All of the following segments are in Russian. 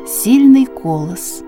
сильный колос.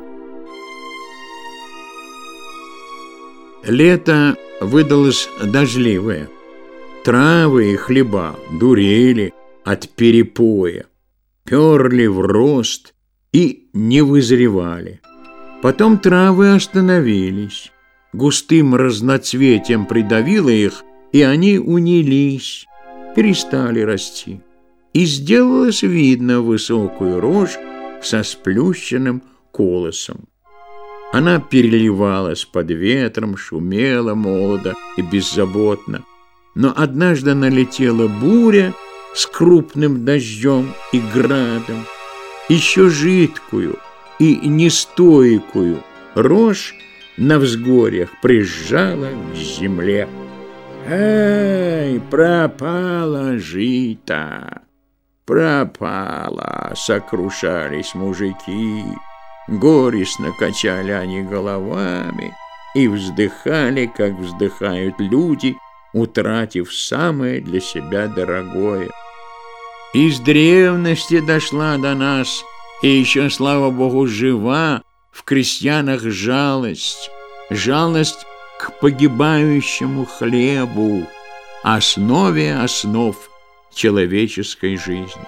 Лето выдалось дождливое. Травы и хлеба дурели от перепоя, перли в рост и не вызревали. Потом травы остановились, густым разноцветием придавило их, и они унились, перестали расти. И сделалось видно высокую рожь со сплющенным колосом. Она переливалась под ветром, шумела молодо и беззаботно. Но однажды налетела буря с крупным дождем и градом. Еще жидкую и нестойкую рожь на взгорьях прижала к земле. «Эй, пропало жито! Пропало!» — сокрушались мужики. Горестно качали они головами и вздыхали, как вздыхают люди, утратив самое для себя дорогое. Из древности дошла до нас, и еще, слава Богу, жива в крестьянах жалость к погибающему хлебу, основе основ человеческой жизни.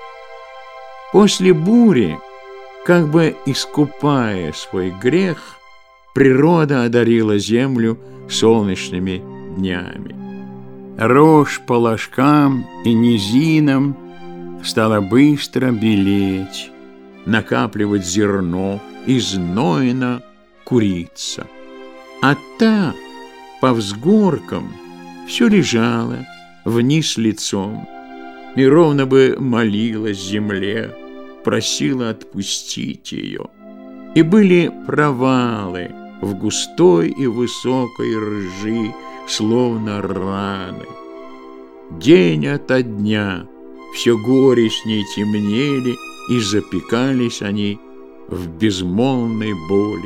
После бури, как бы искупая свой грех, природа одарила землю солнечными днями. Рожь по ложкам и низинам стала быстро белеть, накапливать зерно и знойно куриться. А та по взгоркам все лежала вниз лицом и ровно бы молилась земле, просила отпустить ее. И были провалы в густой и высокой ржи, словно раны. День ото дня все горестней темнели, и запекались они в безмолвной боли.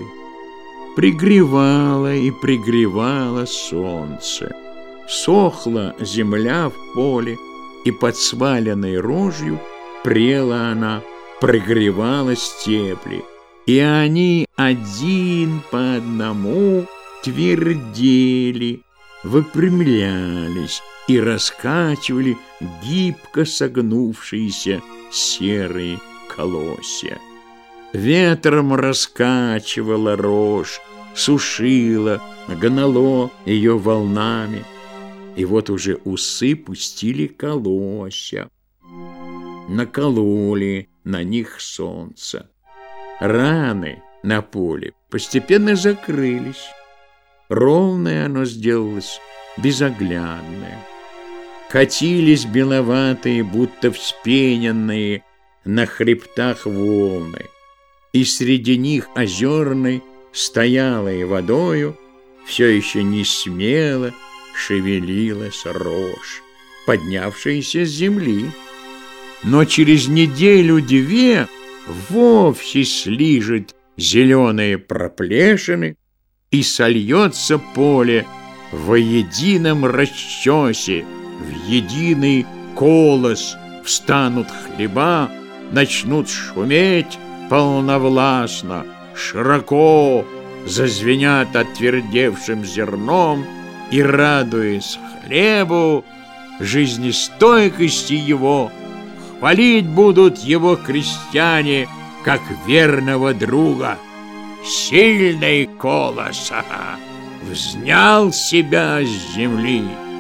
Пригревало и пригревало солнце. Сохла земля в поле, и под сваленной рожью прела она, прогревала стебли. И они один по одному твердели, выпрямлялись и раскачивали гибко согнувшиеся серые колосья. Ветром раскачивала рожь, сушила, гнало ее волнами. И вот уже усы пустили колосья, накололи на них солнце. Раны на поле постепенно закрылись. Ровное оно сделалось, безоглядное. Катились беловатые, будто вспененные на хребтах волны, и среди них озерной, стоялой водою, все еще не смело шевелилась рожь, поднявшаяся с земли. Но через неделю-две вовсе слижет зеленые проплешины, и сольется поле во едином расчесе, в единый колос встанут хлеба, начнут шуметь полновластно, широко зазвенят отвердевшим зерном, и, радуясь хлебу, жизнестойкости его, хвалить будут его крестьяне, как верного друга. Сильный колос взнял себя с земли,